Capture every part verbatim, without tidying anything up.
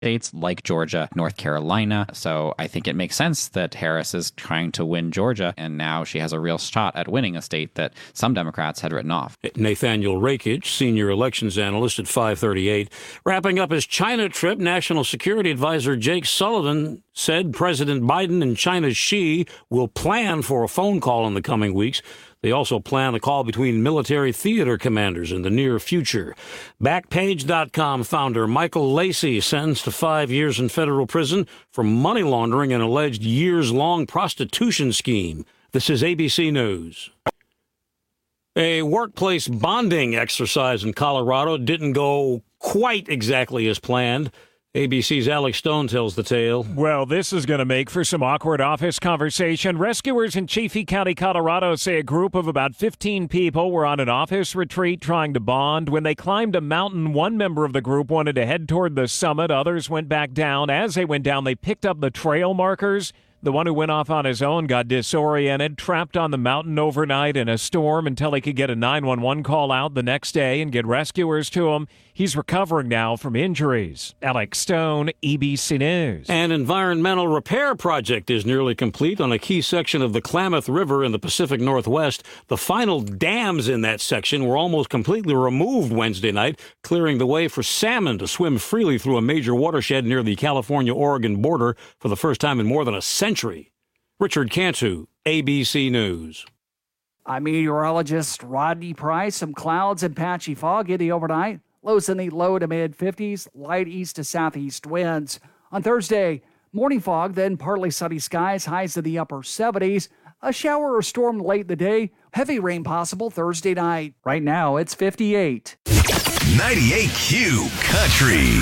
states like Georgia, North Carolina. So I think it makes sense that Harris is trying to win Georgia, and now she has a real shot at winning a state that some Democrats had written off. Nathaniel Rakich, senior elections analyst at five thirty-eight. Wrapping up his China trip, National Security Advisor Jake Sullivan said President Biden and China's Xi will plan for a phone call in the coming weeks. They also plan a call between military theater commanders in the near future. Backpage dot com founder Michael Lacey sentenced to five years in federal prison for money laundering an alleged years-long prostitution scheme. This is A B C News. A workplace bonding exercise in Colorado didn't go quite exactly as planned. A B C's Alex Stone tells the tale. Well, this is going to make for some awkward office conversation. Rescuers in Chaffee County, Colorado say a group of about fifteen people were on an office retreat trying to bond. When they climbed a mountain, one member of the group wanted to head toward the summit. Others went back down. As they went down, they picked up the trail markers. The one who went off on his own got disoriented, trapped on the mountain overnight in a storm until he could get a nine one one call out the next day and get rescuers to him. He's recovering now from injuries. Alex Stone, A B C News. An environmental repair project is nearly complete on a key section of the Klamath River in the Pacific Northwest. The final dams in that section were almost completely removed Wednesday night, clearing the way for salmon to swim freely through a major watershed near the California-Oregon border for the first time in more than a century. Richard Cantu, A B C News. I'm meteorologist Rodney Price. Some clouds and patchy fog in the overnight. Lows in the low to mid fifties, light east to southeast winds. On Thursday, morning fog, then partly sunny skies, highs in the upper seventies. A shower or storm late in the day. Heavy rain possible Thursday night. Right now, it's fifty-eight. ninety-eight Q Country.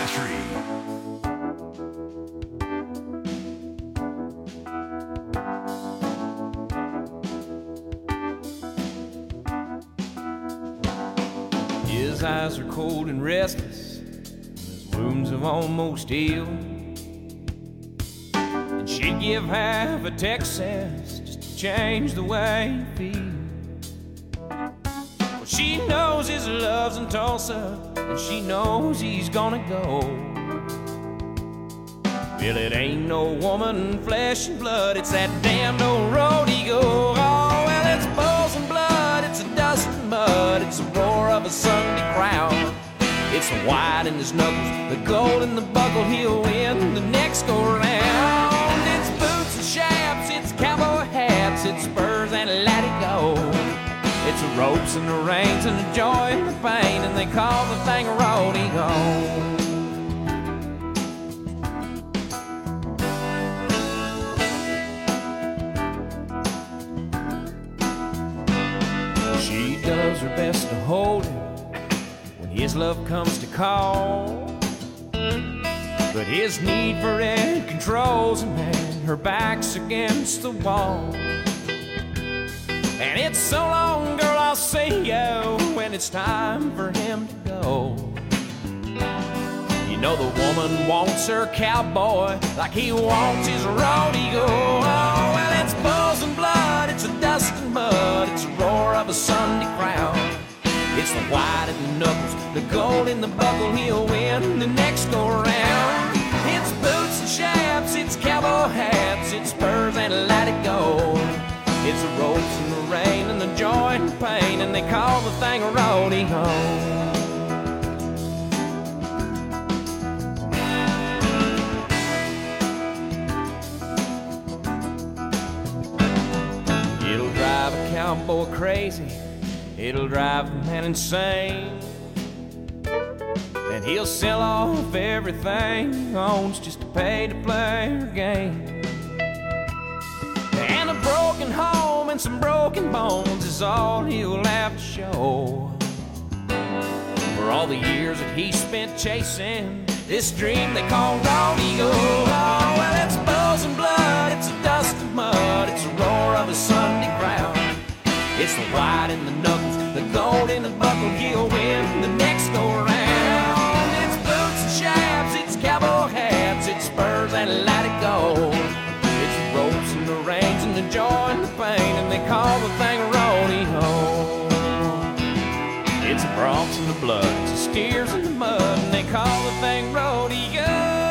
His eyes are cold and restless, his wounds have almost healed. And she'd give half a Texas just to change the way he feels. Well, she knows his love's in Tulsa, and she knows he's gonna go. Well, it ain't no woman, flesh and blood, it's that damned old road he goes. Oh, well, it's bulls and blood, it's a dust and mud, it's the roar of a Sunday crowd. It's the white in his knuckles, the gold in the buckle, he'll win the next go round. It's boots and chaps, it's cowboy hats, it's spurs and let it go. It's the ropes and the reins and the joy and the pain, and they call the thing a rodeo. She does her best to hold him when his love comes to call, but his need for it controls him, and her back's against the wall. And it's so long, girl, I'll see you when it's time for him to go. You know the woman wants her cowboy like he wants his rodeo. Oh, well, it's bulls and blood, it's a dust and mud, it's the roar of a Sunday crowd. It's the white in the knuckles, the gold in the buckle, he'll win the next go round. It's boots and chaps, it's cowboy hats, it's spurs and let it go. It's the ropes and the rain and the joy and the pain, and they call the thing a rodeo. It'll drive a cowboy crazy, it'll drive a man insane, and he'll sell off everything he owns just to pay to play her game. And a broken home and some broken bones is all he'll have to show for all the years that he spent chasing this dream they call rodeo. Oh, well, it's bulls and blood, it's a dust and mud, it's the roar of a Sunday crowd. It's the white in the knuckles, the gold in the buckle, he'll win the next go round. It's boots and chaps, it's cowboy hats, it's spurs and let it go. It's the ropes and the reins and the joy and the pain, and they call the thing a rodeo. It's the broncs and the blood, it's the steers in the mud, and they call the thing rodeo.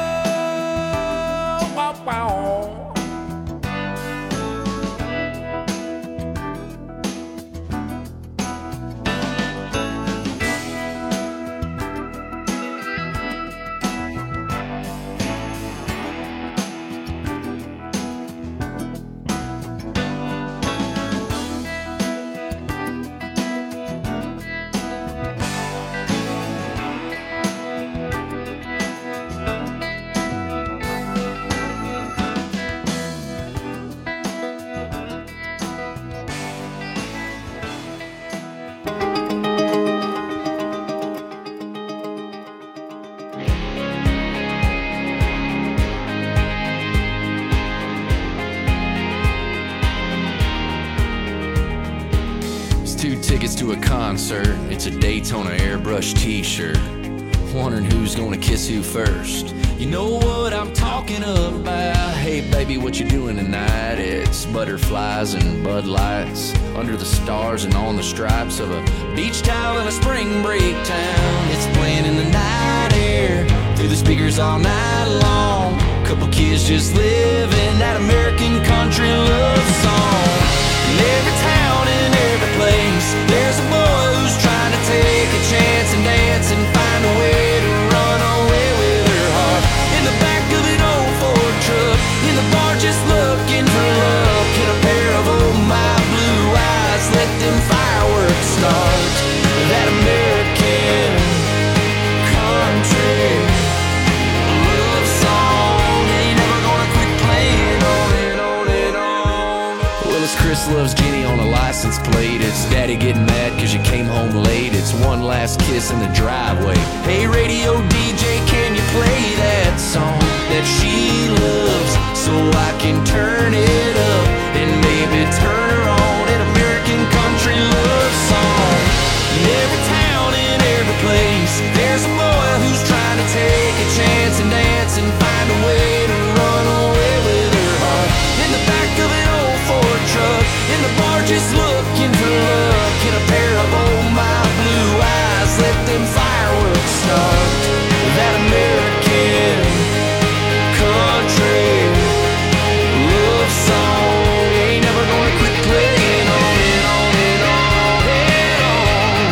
tickets to a concert. It's a Daytona airbrush t-shirt. Wondering who's gonna kiss who first. You know what I'm talking about. Hey baby, what you doing tonight? It's butterflies and Bud Lights under the stars and on the stripes of a beach towel in a spring break town. It's playing in the night air through the speakers all night long. Couple kids just living that American country love song. In every town, in every place, there's a boy who's trying to take a chance and dance and find a way to run away with her heart. In the back of an old Ford truck, in the bar just looking for love. Get a pair of oh my blue eyes, let them fireworks start. That American country love song ain't never gonna quit playing on and on and on. Well, it's Chris loves Jenny on a license plate. It's daddy getting mad cause you came home late. It's one last kiss in the driveway. Hey radio D J, can you play that song that she loves so I can turn it up and maybe turn her on? An American country love song. In every town, in every place, there's a boy who's trying to take a chance and dance and find a way to run away with her heart. In the back of an old Ford truck, in the bar just looking for love. Get a pair of oh my blue eyes, let them fireworks start. That American country love song ain't never gonna quit playing on and on and on and on.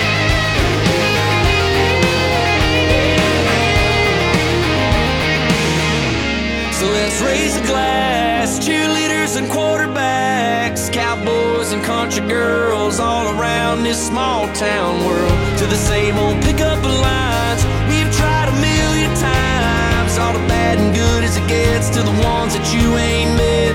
So let's raise a glass, cheerleaders and quarterbacks, cowboys and country girls all around this small town world. To the same old pickup lines we've tried a million times. All the bad and good as it gets to the ones that you ain't met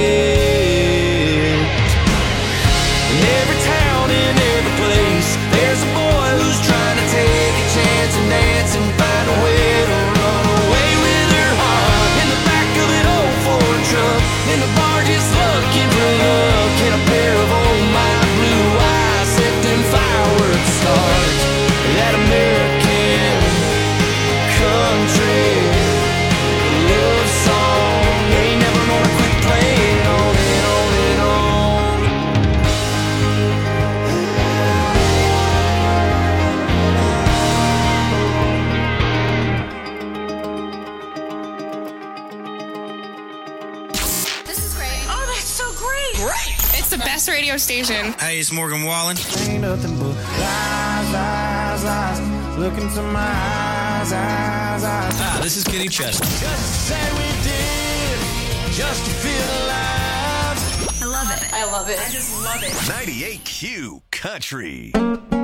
yet. In every town, in every place, there's a boy who's trying to take a chance and dance and find a way to run away with her heart. In the back of an old Ford truck, in the bar just looking for love. Get a pair of oh my blue eyes, let them fireworks start. That American country love song ain't never gonna quit playing on and on and on. This is great. Oh, that's so great. Great. It's the best radio station. Hey, it's Morgan Wallen. Ain't nothing but lies, lies, lies. Look into my eyes, eyes, eyes. Ah, this is Kenny Chesney. Just to say we did, just to feel alive. I love it. I love it. I just love it. ninety-eight Q Country.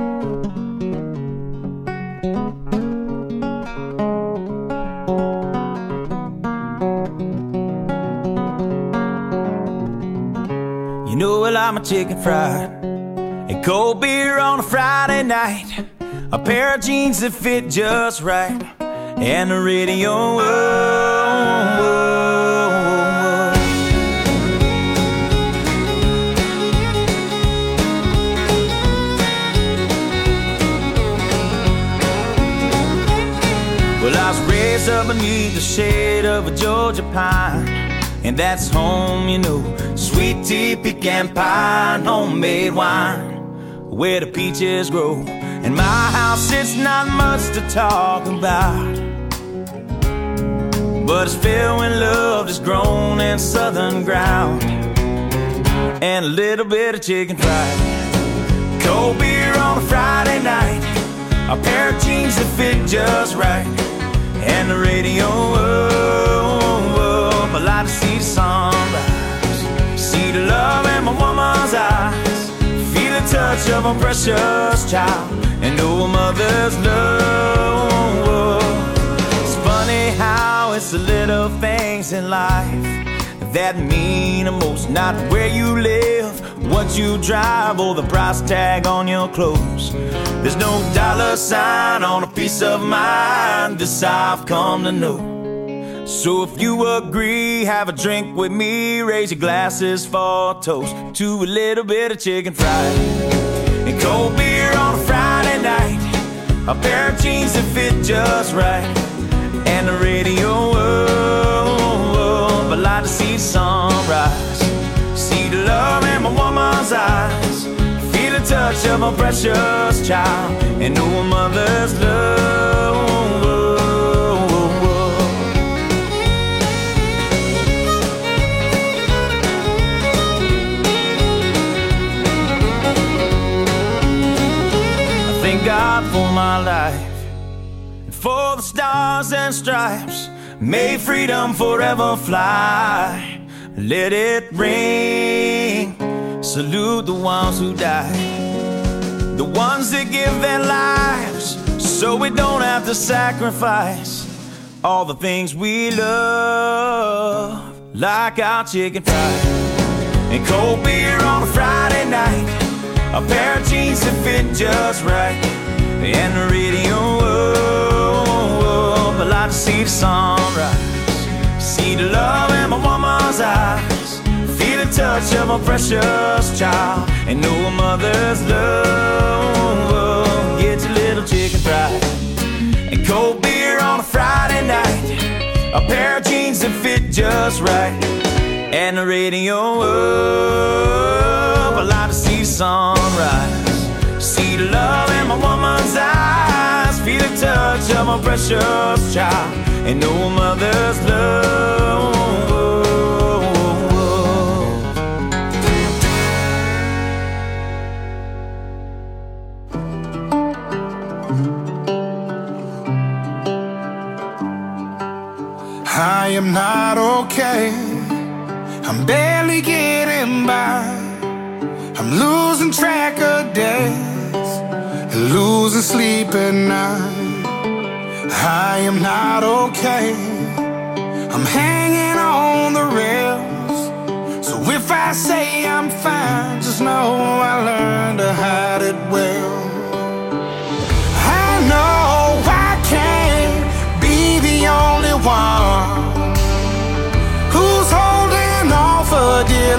You know I like my chicken fried and cold beer on a Friday night. A pair of jeans that fit just right, and the radio. Whoa, whoa, whoa. Well, I was raised up beneath the shade of a Georgia pine, and that's home, you know. Sweet tea, pecan pie, and homemade wine, where the peaches grow. In my house, it's not much to talk about, but it's filled with love that's grown in southern ground, and a little bit of chicken fried. Cold beer on a Friday night, a pair of jeans that fit just right, and the radio up. I like to see the sunrise, see the love in my woman's eyes, feel the touch of a precious child, and know a mother's love. It's funny how it's the little things in life that mean the most. Not where you live, what you drive, or the price tag on your clothes. There's no dollar sign on a piece of mind, this I've come to know. So if you agree, have a drink with me, raise your glasses for a toast to a little bit of chicken fried and and cold beer on a Friday night, a pair of jeans that fit just right, and the radio. Oh, but like to see sunrise, see the love in my woman's eyes, feel the touch of a precious child, and know a mother's love. God for my life, and for the stars and stripes, may freedom forever fly. Let it ring, salute the ones who died, the ones that give their lives so we don't have to sacrifice all the things we love, like our chicken fried and cold beer on a Friday night, a pair of jeans that fit just right, and the radio. Oh, but like to see the sunrise, see the love in my woman's eyes, feel the touch of a precious child, and know a mother's love. Get your little chicken fried and cold beer on a Friday night, a pair of jeans that fit just right, and the radio. Oh, but like to see the sunrise, see the love in my woman's eyes, feel the touch of my precious child, and know a mother's love. I am not okay, I'm barely getting by, I'm losing track of days, losing sleep at night. I am not okay, I'm hanging on the rails, so if I say I'm fine, just know I learned to hide it well. I know I can't be the only one who's holding on for dear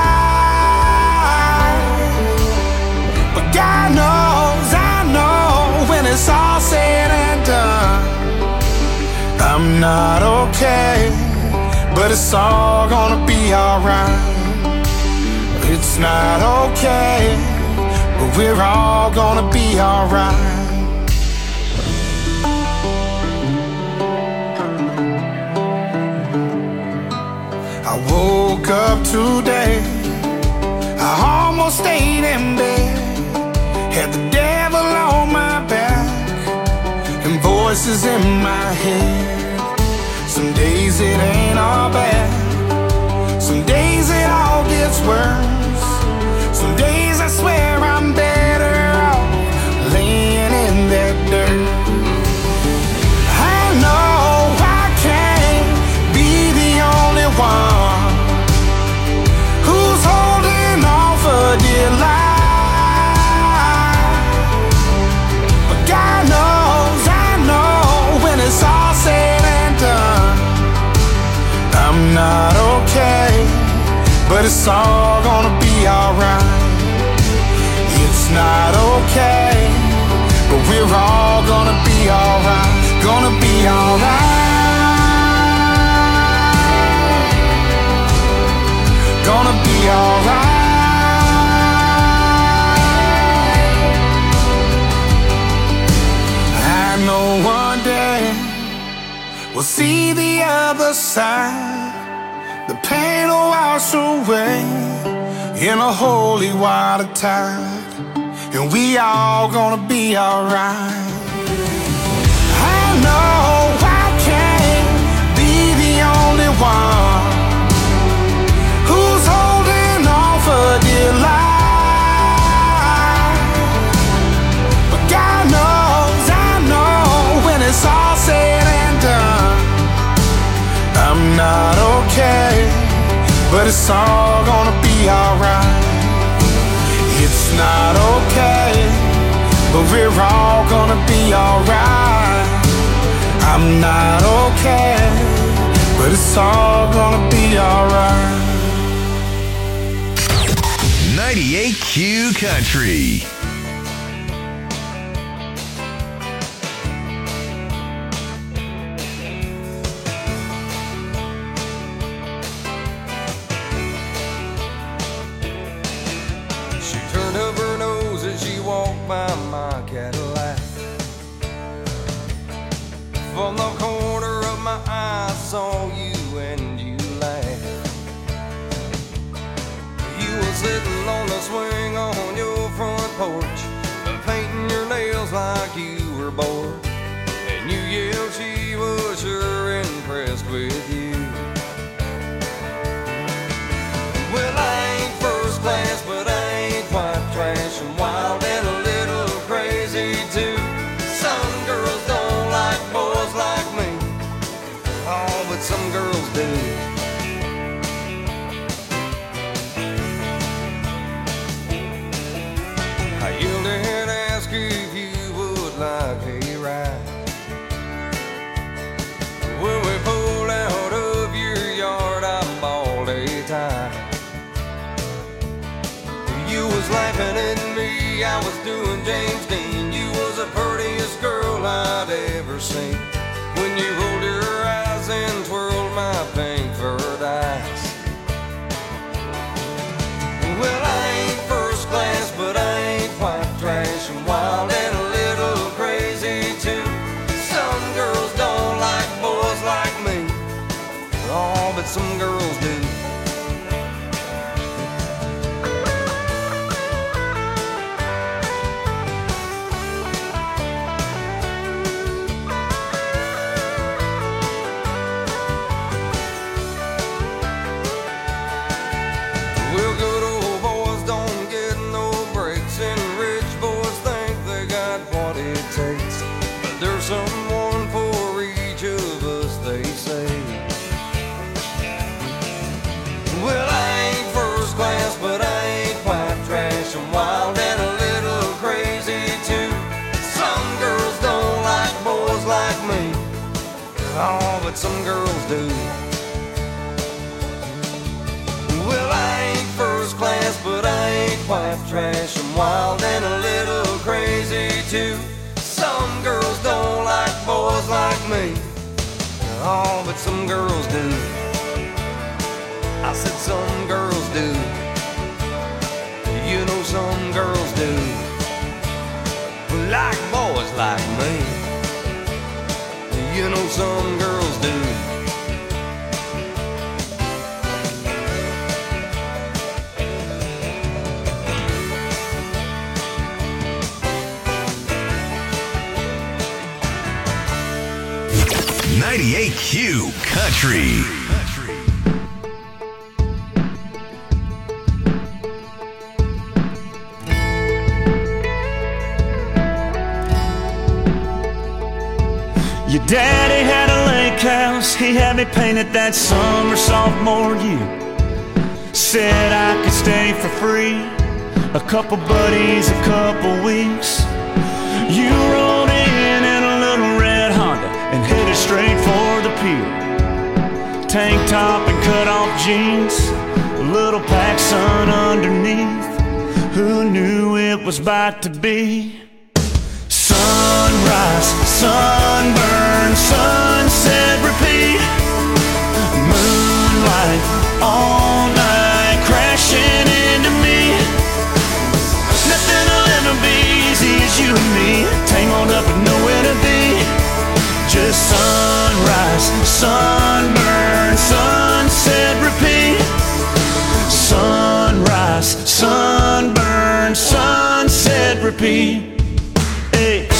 life, but God knows, I know, when it's all said and done, I'm not okay, but it's all gonna be alright. It's not okay, but we're all gonna be alright. I woke up today, I almost stayed in bed, had the devil on my back and voices in my head. Some days it ain't all bad, some days it all gets worse, some days I swear I'm better off laying in that dirt. I know I can't be the only one who's holding on for dear life, but God knows, I know, when it's all said and done, I'm not okay, but it's all gonna be alright. It's not okay, but we're all gonna be alright, gonna be alright, gonna be alright. I know one day we'll see the other side, the pain will wash away in a holy water tide, and we all gonna be alright. I know I can't be the only one who's holding on for dear life, but God knows, I know, when it's all said and done, I'm not okay, but it's all gonna be alright. It's not okay, but we're all gonna be alright. I'm not okay, but it's all gonna be alright. ninety-eight Q Country. From the corner of my eye I saw you and you laughed. You were sitting on the swing on your front porch, painting your nails like you were bored. And you yelled she was sure impressed with you. Well, I ain't first class, but I ain't quite trash. I'm wild and a little crazy too. Some girls don't like boys like me. Oh, but some girls do. I yelled and asked if you would like a ride. When we pulled out of your yard, I bawled a tie. You was laughing at me, I was doing James Dean. You was the prettiest girl I'd ever seen. When you rolled your eyes and twirled my pink furred eyes. Well, I ain't first class, but I ain't quite trash. I'm wild and a little crazy too. Some girls don't like boys like me. Oh, but some girls do. Someone for each of us, they say. Well, I ain't first class, but I ain't quite trash. I'm wild and a little crazy too. Some girls don't like boys like me. Oh, but some girls do. Well, I ain't first class, but I ain't quite trash. I'm wild and a little crazy too. Some girls don't like boys like me. Oh, but some girls do. I said some girls do. You know some girls do. Like boys like me. You know some girls do. ninety-eight Q Country. Your daddy had a lake house, he had me painted that summer sophomore year. Said I could stay for free, a couple buddies, a couple weeks. You rolled in in a little red Honda and headed straight for the pier. Tank top and cut off jeans, a little PacSun underneath. Who knew it was about to be? Sunrise, sunburn, sunset, repeat. Moonlight, all night, crashing into me. Nothing will ever be easy as you and me, tangled up with nowhere to be. Just sunrise, sunburn, sunset, repeat. Sunrise, sunburn, sunset, repeat. Hey.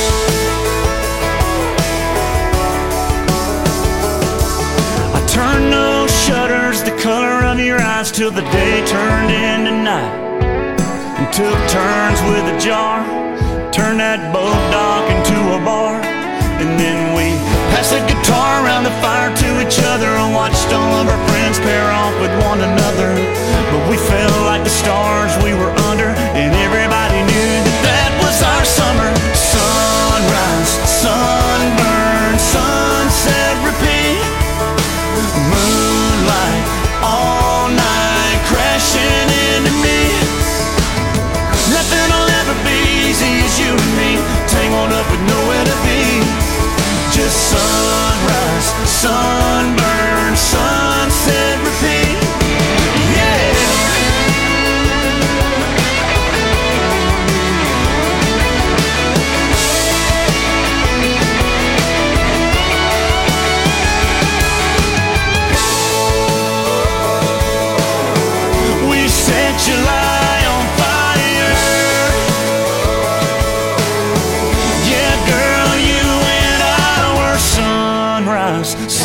I turned those shutters the color of your eyes till the day turned into night, and took turns with a jar, turned that boat dock into a bar. And then we passed the guitar around the fire to each other and watched all of our friends pair off with one another. But we felt like the stars we were under, and everybody knew that that was our summer. Sunrise, sunburn, sunset, repeat. Moonlight, all night, crashing into me. Nothing will ever be easy as you and me, tangled up with nowhere to be.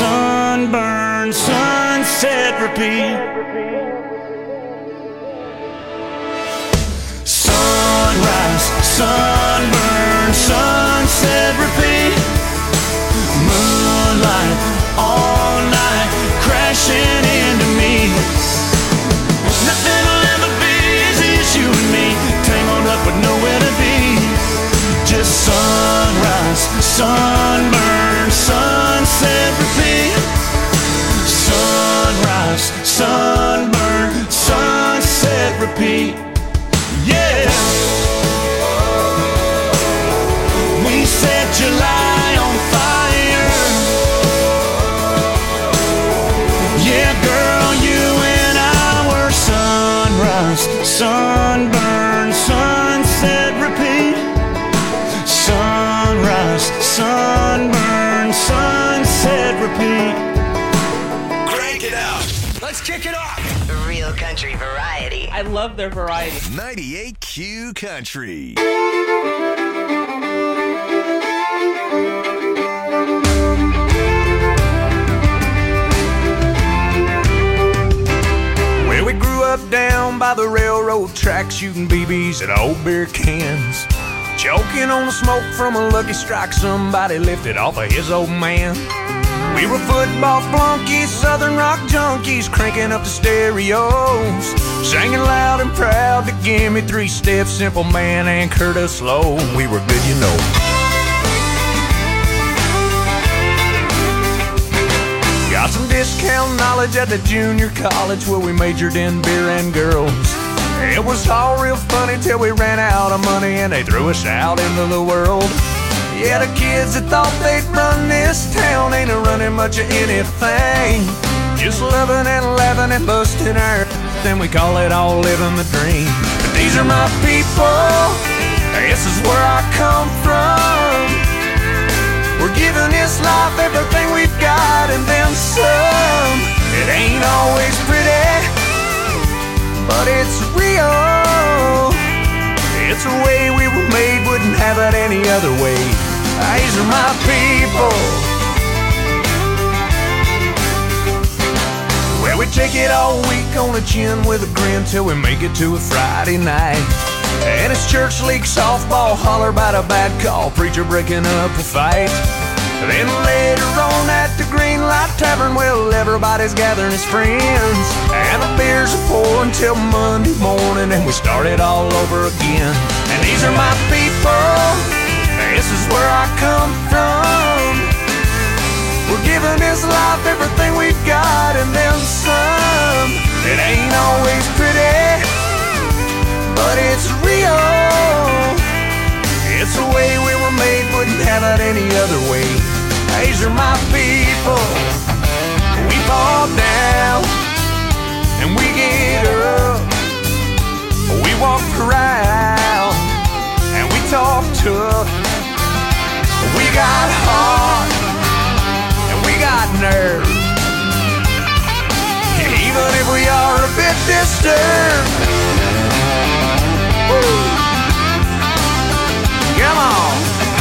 sunburn, sunset, repeat. Sunrise, sunburn, sunset, repeat. Moonlight, all night, crashing into me. Nothing will ever be easy as you and me, tangled up with nowhere to be. Just sunrise, sunburn, sunset, repeat. Sunrise, sunburn, sunset, repeat. Yeah. We set July on fire. Yeah, girl, you and I were sunrise, sunburn, sunset, repeat. Sunrise, sunburn, sunset, repeat. Crank it up. Let's kick it off. Real country variety. I love their variety. ninety-eight Q Country. Well, we grew up down by the railroad track, shooting B Bs at old beer cans, choking on the smoke from a Lucky Strike somebody lifted off of his old man. We were football flunkies, southern rock junkies, cranking up the stereos, singing loud and proud to give me three steps, Simple Man and Curtis Slow. We were good, you know. Got some discount knowledge at the junior college where we majored in beer and girls. It was all real funny till we ran out of money and they threw us out into the world. Yeah, the kids that thought they'd run this town ain't a running much of anything. Just loving and laughing and busting our then we call it all living the dream. But these are my people, this is where I come from. We're giving this life everything we've got and then some. It ain't always pretty, but it's real. It's the way we were made, wouldn't have it any other way. These are my people. Well, we take it all week on the chin with a grin till we make it to a Friday night. And it's church league softball, holler about a bad call, preacher breaking up a fight. Then later on at the Green Light Tavern, well, everybody's gathering as friends, and the beers are pouring till Monday morning, and we start it all over again. And these are my people, this is where I come from. We're giving this life everything we've got and then some. It ain't always pretty, but it's real. It's the way we were made, wouldn't have it any other way. These are my people. We fall down and we get up. We walk around and we talk tough. We got heart and we got nerve. Even if we are a bit disturbed. Woo. Come on.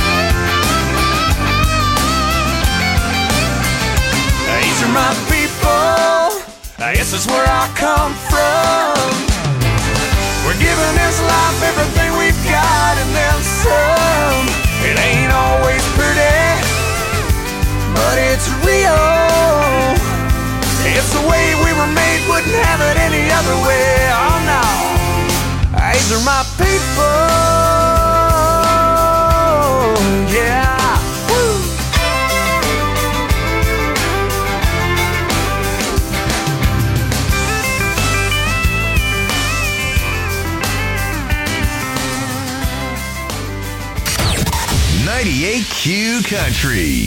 These are my people. This is where I come from. We're giving this life everything we've got and then some. It ain't always pretty, but it's real. It's the way we were made, wouldn't have it any other way. Oh no. These are my people. Yeah. Woo. ninety-eight Q Country.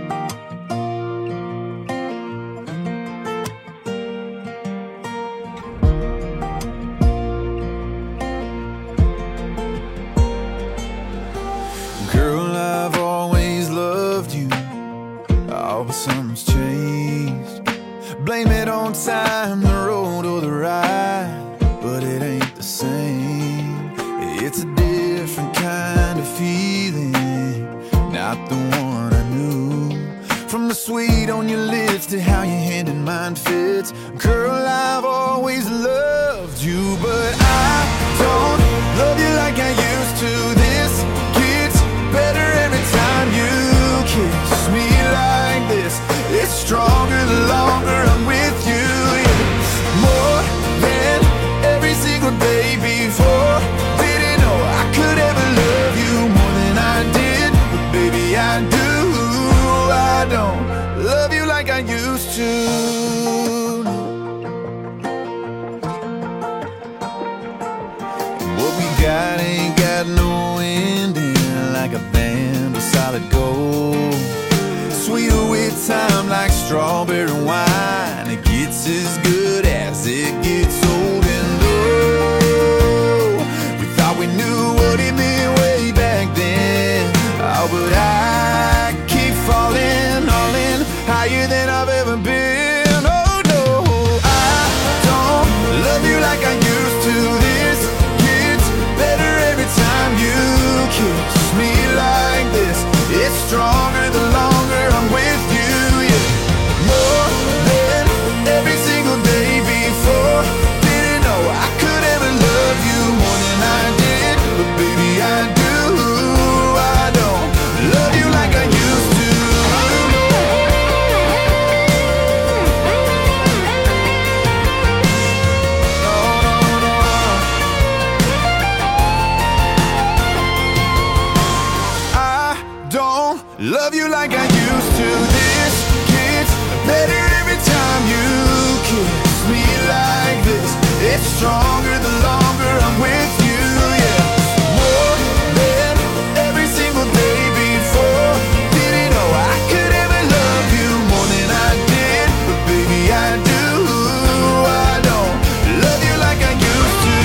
Girl, I've always loved you. Oh, but something's changed. Blame it on time, the road, or the ride, but it ain't the same. It's a different kind of feeling, not the one I knew. From the sweet on your lips to how your hand in mine fits. Girl, I've always loved you, but I don't love you like I used to. This gets better every time you kiss me like this. It's stronger the longer I'm with you. It's more than every single day before. Didn't know I could ever love you more than I did, but baby I do. I don't love you like I used to. What we got ain't got no ending, like a band of solid gold. Sweeter with time like strawberry wine. It gets as good as it gets old. And oh, we thought we knew what it meant way back then. Oh, but I keep falling, all in, higher than I've ever been. Oh no, I don't love you like I used to. This gets better every time you kiss me like this. It's stronger the longer I'm with you, yeah. More than every single day before. Didn't know I could ever love you more than I did, but baby I do. I don't love you like I used to. Love you like I used to. This gets better every time you kiss me like this. It's stronger the longer I'm with you, yeah. More than every single day before. Didn't know I could ever love you more than I did, but baby I do. I don't love you like I used to.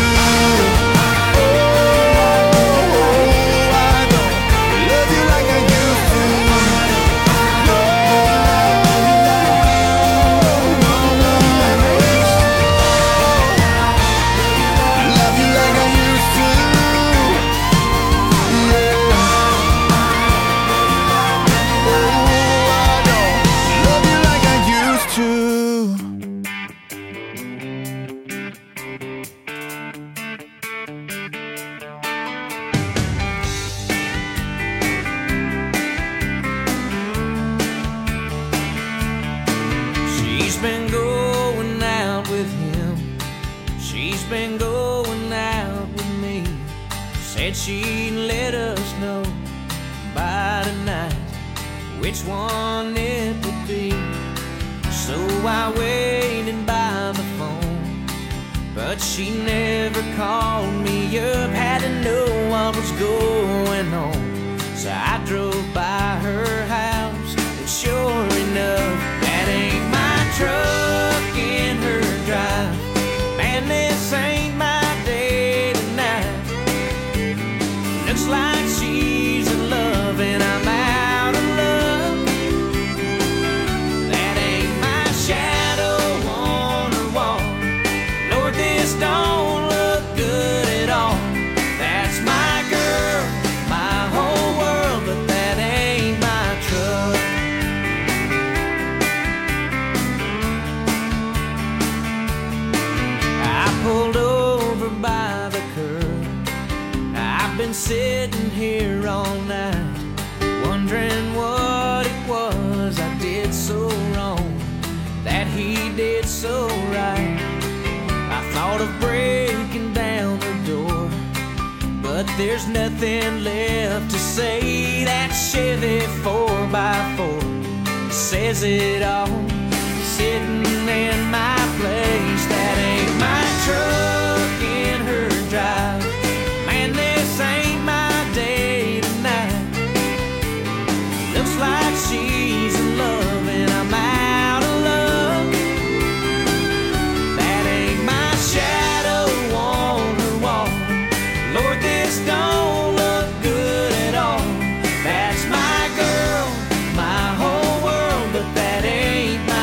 Oh, I don't love you like I used to. She's been going out with him. She's been going out with me. Said she'd let us know by tonight which one it would be. So I waited by the phone, but she never called me up. Had to know what was going on, so I drove by her house, and sure enough, that ain't my truck in her drive. Man, this ain't my day tonight. Looks like she's in love and I'm out of luck. That ain't my shadow on her wall. Lord, this don't look good at all. That's my girl, my whole world, but that ain't my truck. Pulled over by the curb. I've been sitting here all night, wondering what it was I did so wrong, that he did so right. I thought of breaking down the door, but there's nothing left to say. That Chevy four by four says it all, sitting in my place. That ain't my truck in her drive. Man, this ain't my day tonight. Looks like she's in love and I'm out of luck. That ain't my shadow on her wall. Lord, this don't look good at all. That's my girl, my whole world, but that ain't my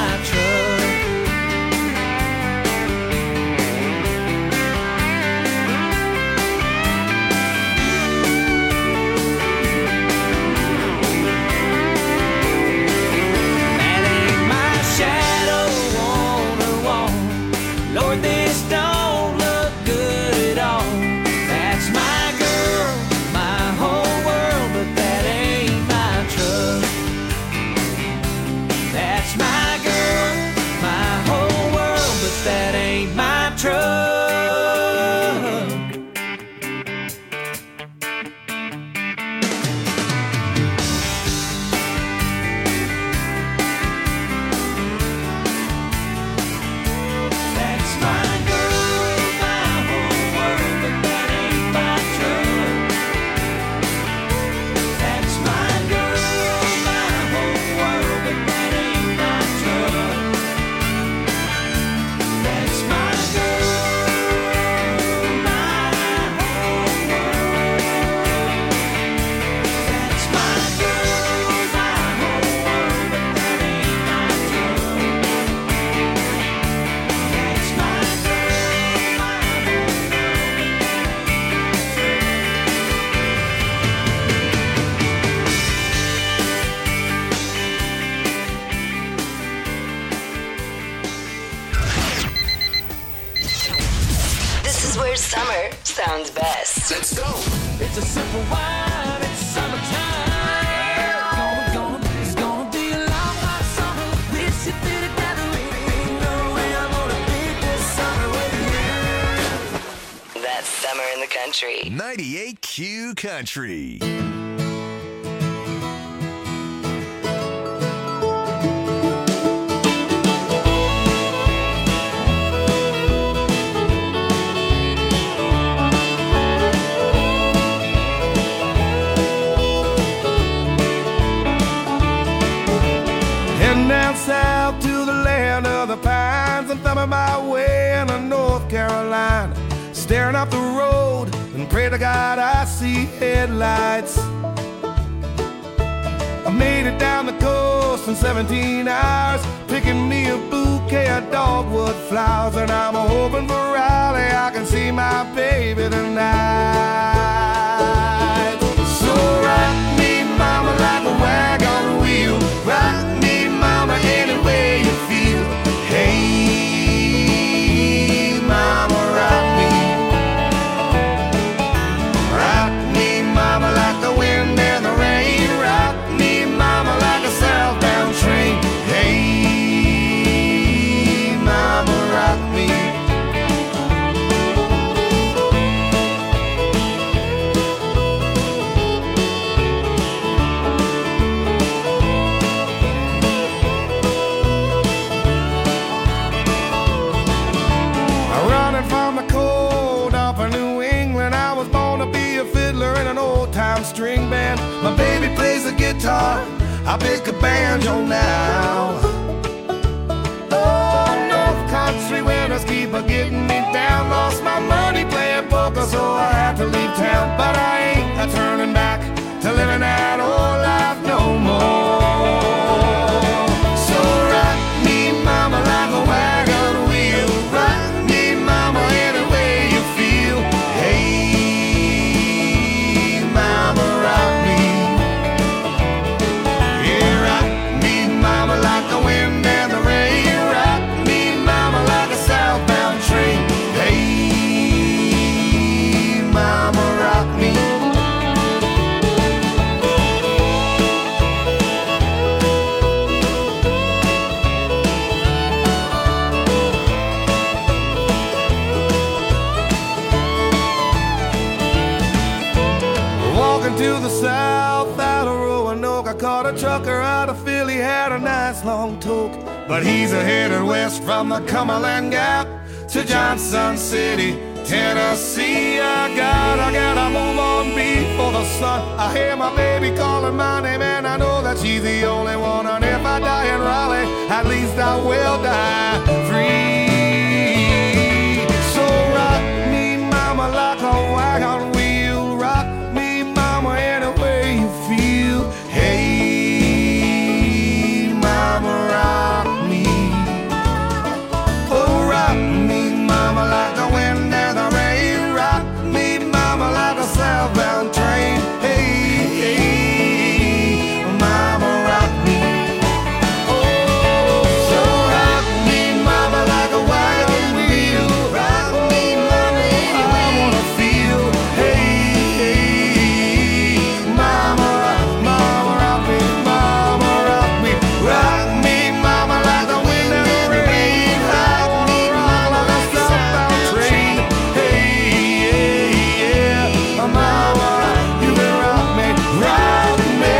Summer sounds best. Let's go. It's a simple wine, it's summertime. Gonna, gonna, it's gonna be a long hot summer. We should be together. Ain't no way I'm gonna beat this summer with you. That's Summer in the Country. ninety-eight Q Country. Down south to the land of the pines and thumbing my way into North Carolina, staring up the road and pray to God I see headlights. I made it down the coast in seventeen hours, picking me a bouquet of dogwood flowers, and I'm hoping for Raleigh I can see my baby tonight. So rock me, mama, like a wagon wheel. Rock me, mama, any way you feel. Hey, mama, rock me. Rock me, mama, like the wind and the rain. Rock me, mama, like a southbound train. Hey, mama, rock me. String band, my baby plays the guitar, I pick a banjo now. Oh, North Country winters keep a getting me down. Lost my money playing poker, so I had to leave town. But I ain't a turning back to living that old life no more. So rock me, mama, like a wagon wheel. Rock me, mama, any way you feel. Hey, to the south out of Roanoke, I caught a trucker out of Philly, had a nice long toke, but he's a headed west from the Cumberland Gap to Johnson City, Tennessee. I gotta, I gotta move on before the sun. I hear my baby calling my name, and I know that she's the only one. And if I die in Raleigh, at least I will die free. So rock me, mama, like a wagon wheel. Rock me, mama, any way you feel. Hey, mama, rock me. Oh, rock me, mama, like the wind and the rain. Rock me, mama, like a southbound train. Hey, hey, mama, rock me. Oh, so rock me, mama, like a wagon wheel. Rock me, mama, I wanna feel. Hey, hey, mama, mama, rock me, mama, rock me. Rock me, mama, like the wind and the rain. Rock me, mama, like a southbound train. Hey, hey, yeah, mama, you can rock me, rock me.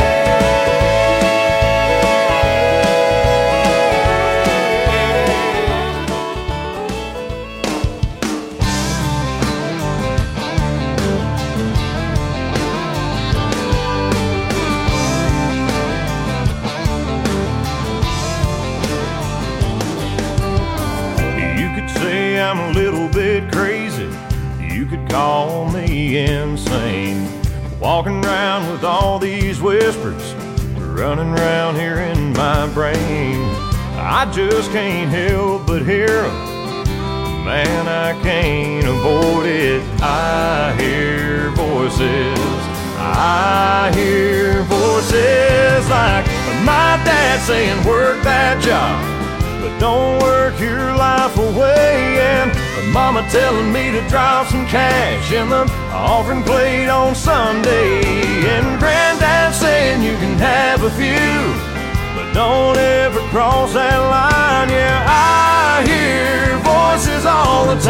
You could say I'm a little bit crazy. You could call me insane. Walking around with all these whispers running around here in my brain. I just can't help but hear 'em. Man, I can't avoid it. I hear voices. I hear voices like my dad saying, work that job, but don't work your life away. And But mama telling me to drop some cash in the offering plate on Sunday. And granddad saying you can have a few, but don't ever cross that line. Yeah, I hear voices all the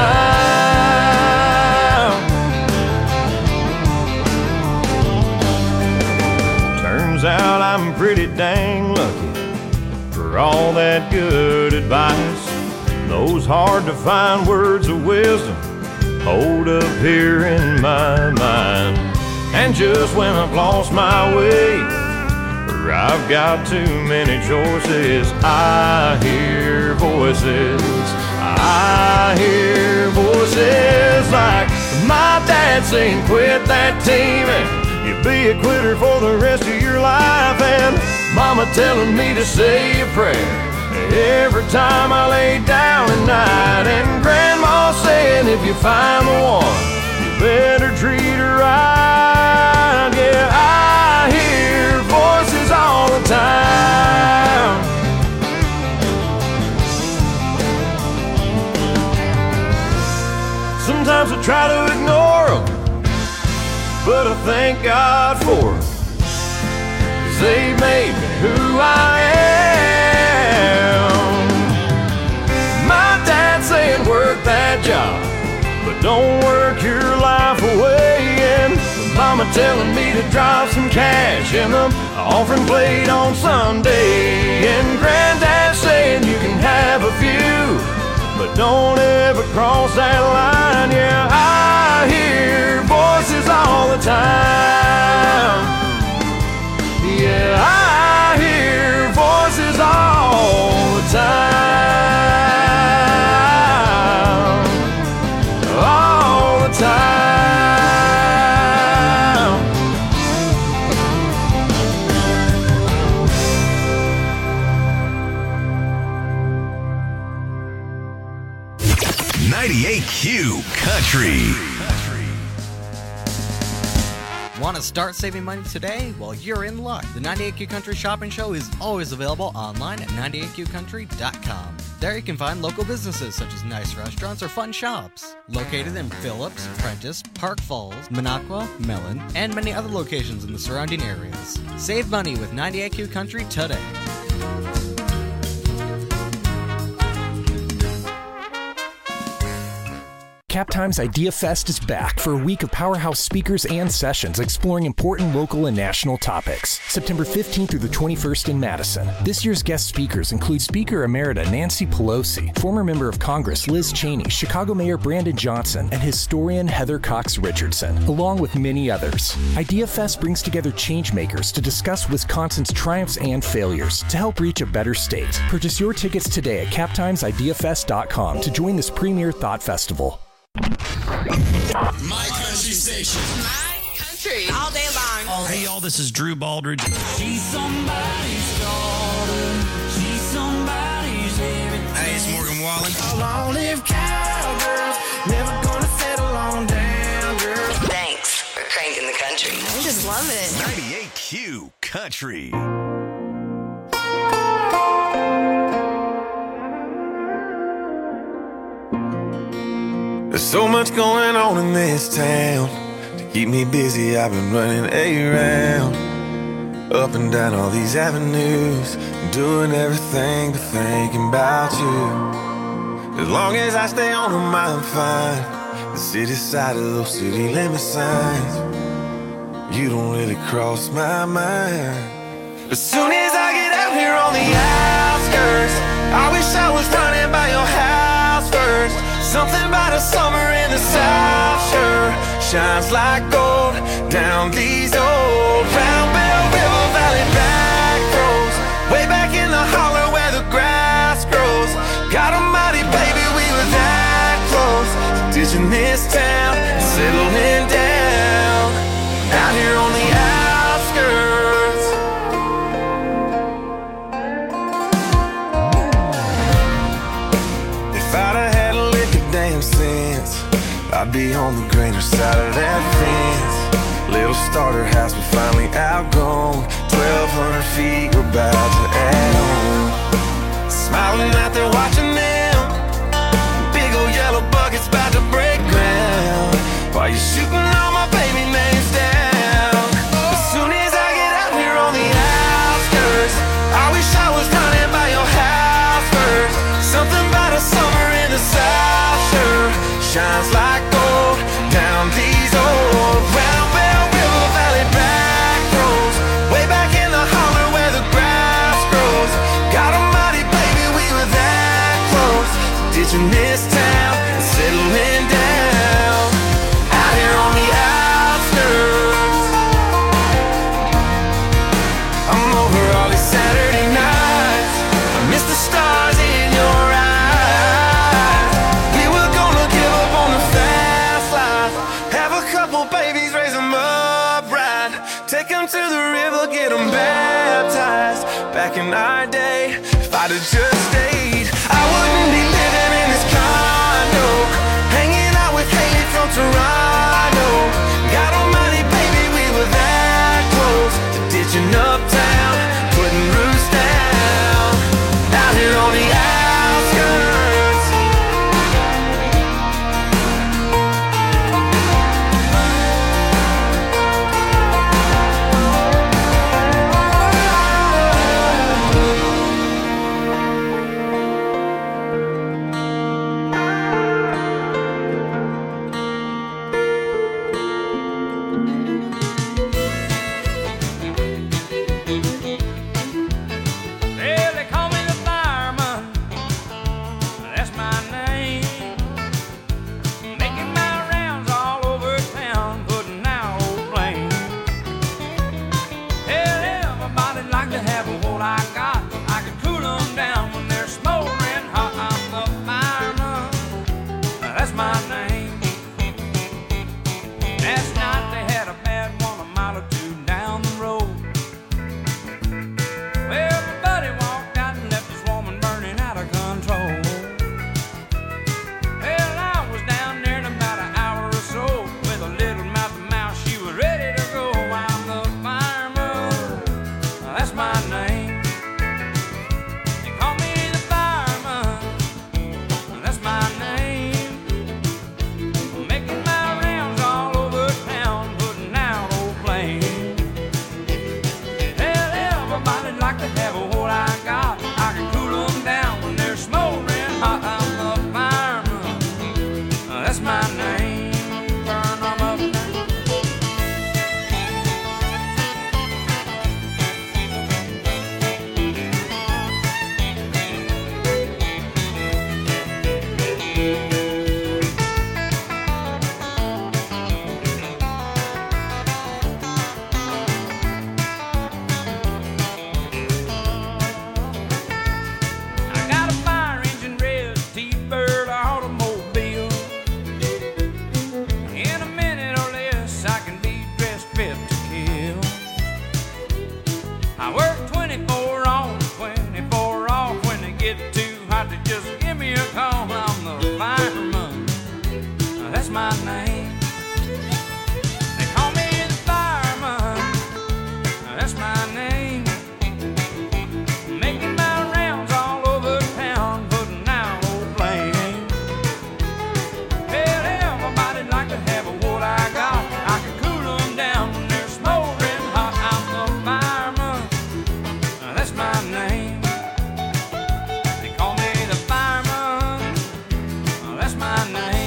time. Turns out I'm pretty dang lucky for all that good advice. Those hard to find words of wisdom hold up here in my mind. And just when I've lost my way, or I've got too many choices, I hear voices. I hear voices like my dad saying quit that team and you'll be a quitter for the rest of your life. And mama telling me to say a prayer every time I lay down at night. And grandma saying if you find the one, you better treat her right. Yeah, I hear voices all the time. Sometimes I try to ignore them, but I thank God for them, 'cause they made me who I am. My dad saying work that job, but don't work your life away. And mama telling me to drop some cash in the offering plate on Sunday. And granddad saying you can have a few, but don't ever cross that line. Yeah, I hear voices all the time. Yeah, I hear voices all the time. All the time. ninety-eight Q Country. Want to start saving money today? Well, you're in luck. The ninety-eight Q Country Shopping Show is always available online at ninety-eight q country dot com. There you can find local businesses such as nice restaurants or fun shops. Located in Phillips, Prentice, Park Falls, Minocqua, Mellon, and many other locations in the surrounding areas. Save money with ninety-eight Q Country today. Captime's Idea Fest is back for a week of powerhouse speakers and sessions exploring important local and national topics. September fifteenth through the twenty-first in Madison. This year's guest speakers include Speaker Emerita Nancy Pelosi, former member of Congress Liz Cheney, Chicago Mayor Brandon Johnson, and historian Heather Cox Richardson, along with many others. Idea Fest brings together changemakers to discuss Wisconsin's triumphs and failures to help reach a better state. Purchase your tickets today at cap times idea fest dot com to join this premier thought festival. My country station. My country. All day long. Hey, y'all, this is Drew Baldridge. She's somebody's daughter. She's somebody's everything. Hey, it's Morgan Wallen. Long live cowgirls, never gonna settle on down, girl. Thanks for cranking the country. I just love it. ninety-eight Q Country. There's so much going on in this town. To keep me busy, I've been running around, up and down all these avenues, doing everything but thinking about you. As long as I stay on them, I'm fine. The city side of those city limit signs, you don't really cross my mind. As soon as I get out here on the outskirts, I wish I was running by your house first. Something about a summer in the South sure shines like gold down these old Round Bell River Valley back roads, way back in the holler where the grass grows. God almighty, baby, we were that close to ditching this town and settling down out here on the outskirts. If I'd have had a lick of damn sense, I'd be on the greener side of that fence. Little starter house we finally outgrown, twelve hundred feet we're about to add on. Smiling out there watching them big old yellow buckets shines like gold down these old round bell river valley back roads, way back in the holler where the grass grows. God almighty, baby, we were that close to ditching this town and settling down out here on the outskirts. I'm over all these Saturday nights, I miss the stars in your eyes. We were gonna give up on the fast life, have a couple babies, raise them up right, take them to the river, get them baptized. Back in our day, if I'd have just stayed, I wouldn't be living in this condo, hanging out with Haley from Toronto. God almighty, baby, we were that close to ditching uptown, putting roots down out here on the outskirts. Well, they call me the fireman, that's my name. Making my rounds all over town, putting out old flames. Hell, everybody like to have what I got. I can cool them down when they're smoldering hot. I'm the fireman, that's my name. Last night they had a bad one a mile or two down the road. Well, my buddy walked out and left this woman burning out of control. Well, I was down there in about an hour or so with a little mouth to mouth. She was ready to go. I'm the fireman, that's my name. They call me the fireman, that's my name. Making my rounds all over town, putting out old flames. Well, everybody like to have what I got. I can cool them down when they're smoldering hot. I'm the fireman, that's my name. Burn them up now. I got a fire engine red T-Bird automobile. In a minute or less, I can be dressed fit to kill. I work twenty-four on, twenty-four off. When they get too hot, they just give me a call. I'm the fireman, that's my name. They call me the fireman, that's my name. Making my rounds all over town, putting out old flames. Well, everybody like to have what I got. I can cool them down when they're smoldering hot. I'm the fireman, that's my name. They call me the fireman, that's my name.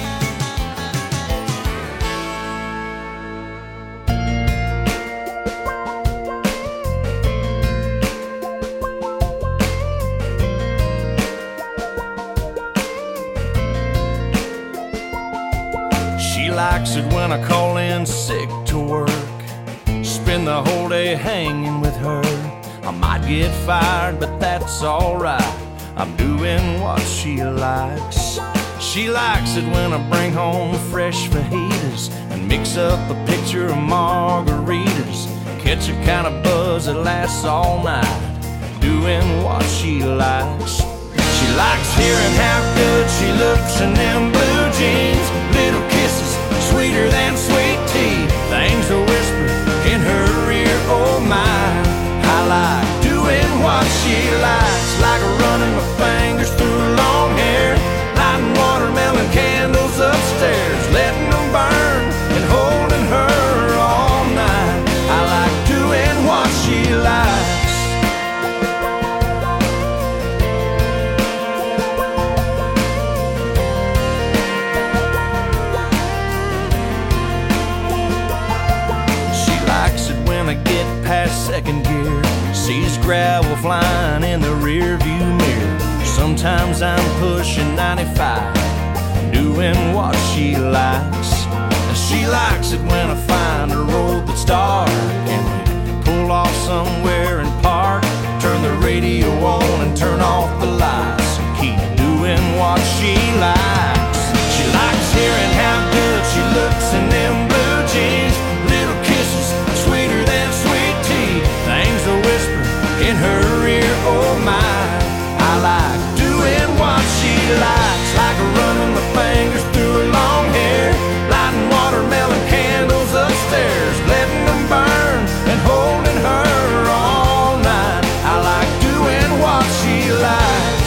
She likes it when I call in sick to work, spend the whole day hanging with her. I might get fired, but that's alright, I'm doing what she likes. She likes it when I bring home fresh fajitas and mix up a picture of margaritas, catch a kind of buzz that lasts all night, doing what she likes. She likes hearing how good she looks in them blue jeans, little kisses sweeter than sweet tea, things are whispered in her ear, oh my. I like doing what she likes, like running my fingers through long hair, lighting watermelon candles upstairs, letting them burn and holding her all night. I like doing what she likes. second gear. Sees gravel flying in the rear view mirror. Sometimes I'm pushing ninety-five, doing what she likes. And she likes it when I find a road that's dark and we pull off somewhere and park. Turn the radio on and turn off the lights. Keep doing what she likes. She likes hearing how good she looks in them blue jeans. Little kisses sweeter than sweet tea. Things a whisper in her ear, oh my. I like doing what she likes, like running my fingers through her long hair, lighting watermelon candles upstairs, letting them burn and holding her all night. I like doing what she likes.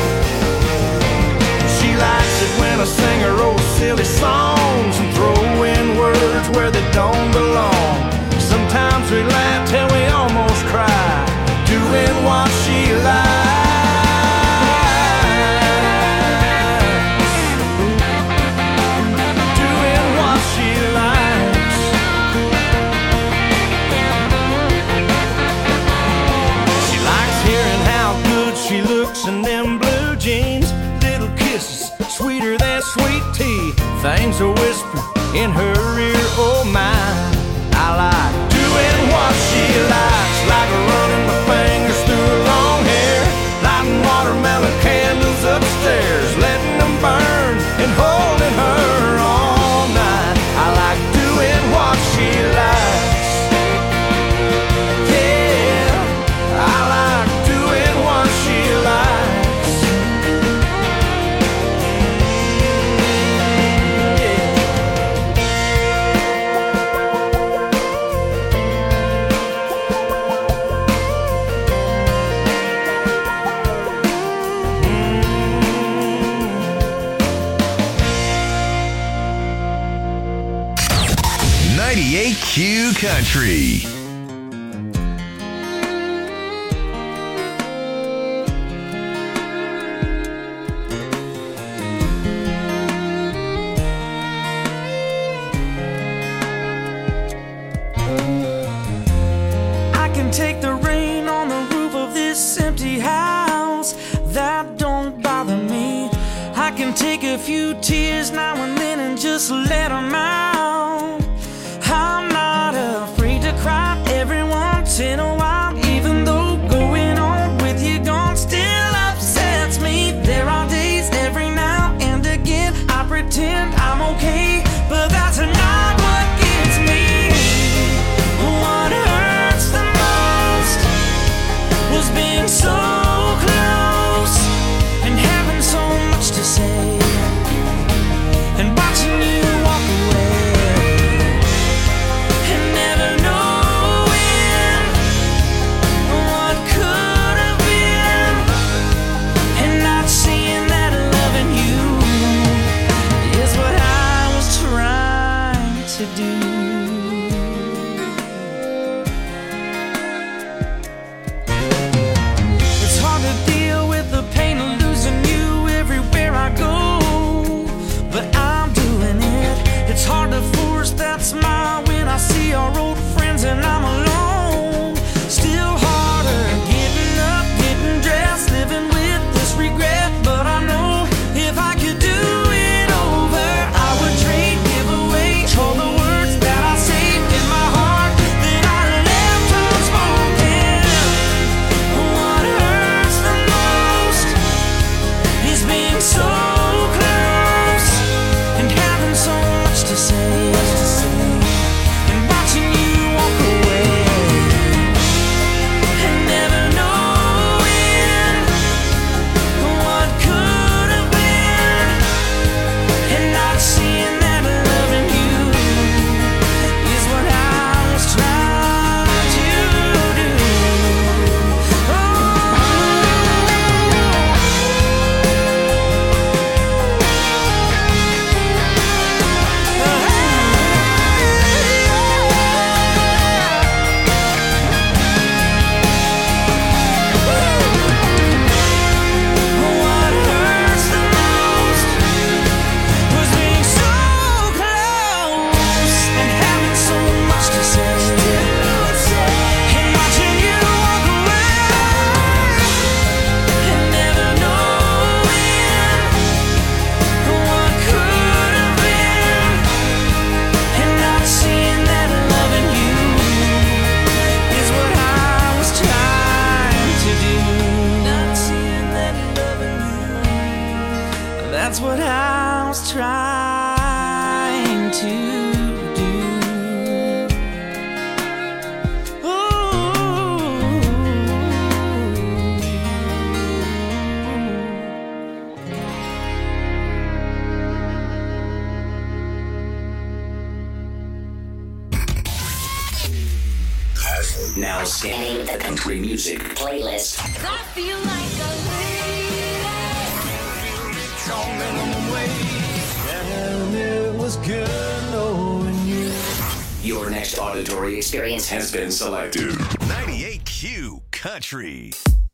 She likes it when I sing her old silly songs and throw in words where they don't belong. Sometimes we laugh till we almost cry, doing what she likes. In them blue jeans, little kisses sweeter than sweet tea. Things a whisper in her ear, oh my. I like doing what she likes, like running my fingers through her long hair, lighting watermelon candles upstairs, letting them burn and holding her all night. I like doing what she likes. Yeah, I like doing what she likes. ninety-eight Q Country. I can take the rain on the roof of this empty house. That don't bother me. I can take a few tears now and then and just let them out. I'm not afraid to cry every once in a while, even though going on with you gone still upsets me. There are days every now and again I pretend I'm okay, but that's not what gets me. What hurts the most was being so close and having so much to say and watching you walk away and never knowing what could have been and not seeing that loving you is what I was trying to do. It's hard to deal with the pain of losing you everywhere I go, but I'm doing it. It's hard to force that smile when I see our old friends and I'm alone. Still harder getting up, getting dressed, living with this regret. But I know if I could do it over, I would trade, give away all the words that I saved in my heart that I left unspoken. What hurts the most is being so close and having so much to say and watching you walk away and never knowing what could have been and not seeing that loving you is what I was trying to do. Oh, That's what I was trying to do. Now scanning the country music playlist. I feel like a And it was good knowing you. Your next auditory experience has been selected. ninety-eight Q Country.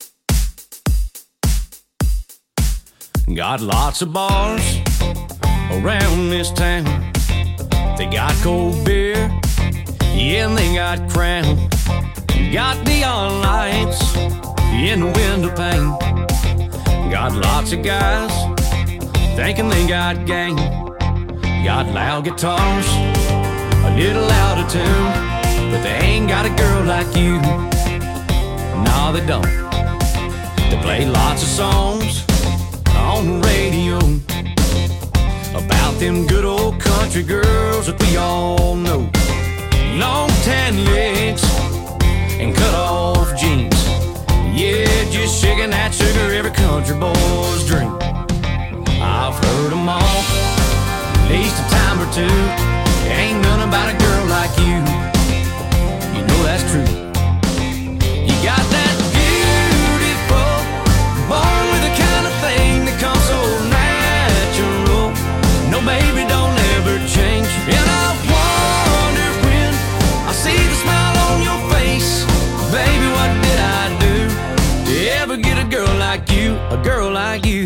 Got lots of bars around this town. They got cold beer, yeah, and they got Crown. Got neon lights in the window pane. Got lots of guys thinking they got game. Got loud guitars, a little out of tune, but they ain't got a girl like you. No, they don't. They play lots of songs on the radio about them good old country girls that we all know. Long tan legs and cut off jeans. Yeah, just shaking that sugar every country boy's dream. I've heard them all, at least a time or two. Ain't none about a girl like you. You know that's true. You got that beautiful, born with the kind of thing that comes so natural. No, baby, don't ever change. And I wonder when I see the smile on your face, baby, what did I do to ever get a girl like you, a girl like you?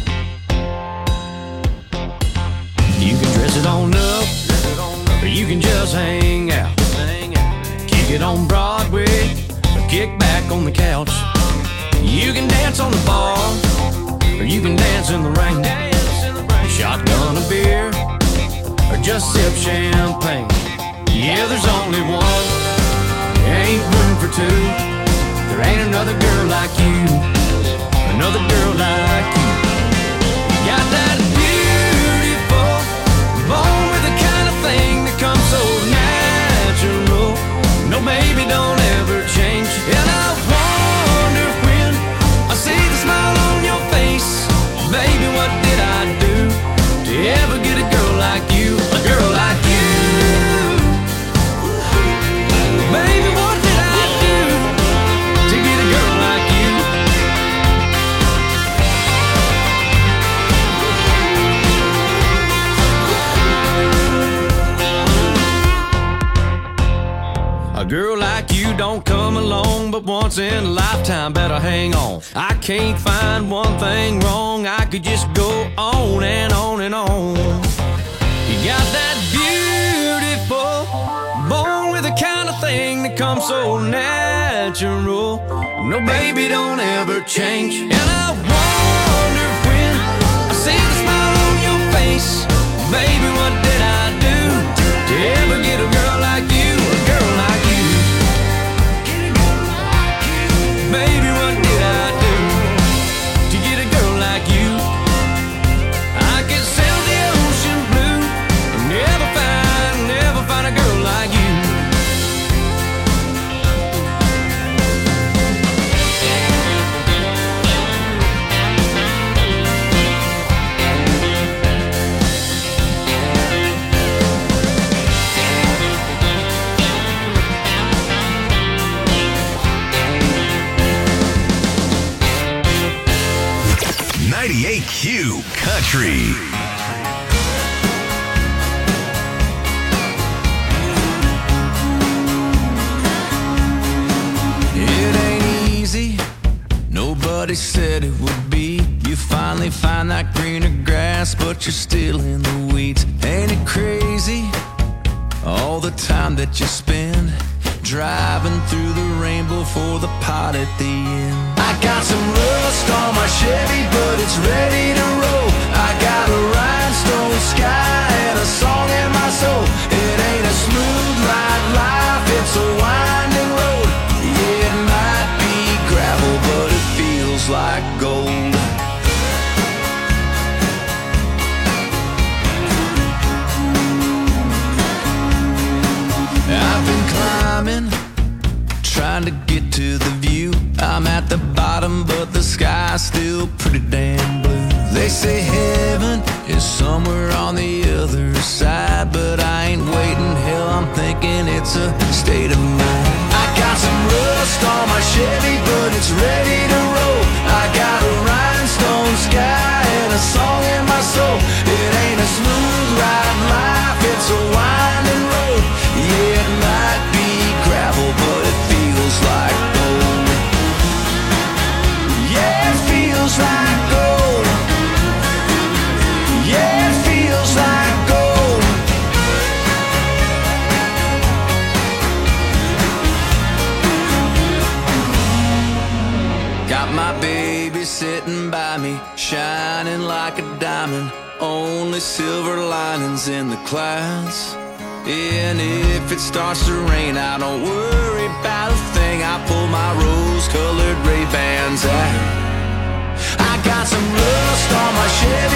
You can dress it on up, or you can just hang out. Kick it on Broadway, or kick back on the couch. You can dance on the bar, or you can dance in the rain. Shotgun a beer, or just sip champagne. Yeah, there's only one, ain't room for two. There ain't another girl like you, another girl like you. Got that beautiful, born with the kind of thing that comes so natural. No, baby, don't ever change. And I wonder when I see the smile on your face, baby, what did I do to ever get a girl like you, a girl like you? Baby, what did I do to get a girl like you? A girl like you don't come along but once in a lifetime, better hang on. I can't find one thing wrong, I could just go on and on and on. You got that beautiful, born with the kind of thing that comes so natural. No, baby, don't ever change. And I wonder when I see the smile on your face, baby, what did I do to ever get a girl like you, a girl like you? Baby, what did I do to get a girl like you? I could sail the ocean blue and never find, never find a girl like you. ninety-eight Q Country. It ain't easy, nobody said it would be. You finally find that greener grass, but you're still in the weeds. Ain't it crazy, all the time that you spend driving through the rainbow for the pot at the end? I got some rust on my Chevy, but it's ready to roll. I got a rhinestone sky and a song in my soul. It ain't a smooth ride life, it's a winding road. Yeah, it might be gravel, but it feels like gold. so pretty damn blue. They say heaven is somewhere on the other side, but I ain't waiting, hell, I'm thinking it's a state of mind. I got some rust on my Chevy, but it's ready to roll. I got a rhinestone sky and a song in my soul. It ain't a smooth ride life, it's a winding road. Yeah, it might be gravel, but it feels like gold. Yeah, it feels like gold. Yeah, it feels like gold. Got my baby sitting by me, shining like a diamond. Only silver linings in the clouds. And if it starts to rain, I don't worry about a thing. I pull my rose-colored Ray-Bans out. I got some rust on my Chevy,